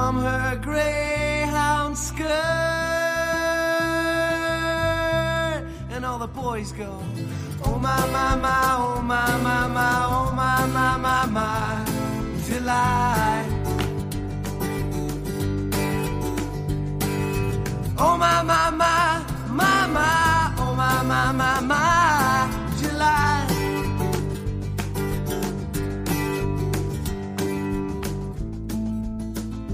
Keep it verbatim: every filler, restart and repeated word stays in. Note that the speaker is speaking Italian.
from her greyhound skirt. And all the boys go, oh my, my, my, oh my, my, my, oh my, my, my, my, till I, oh my, my, my.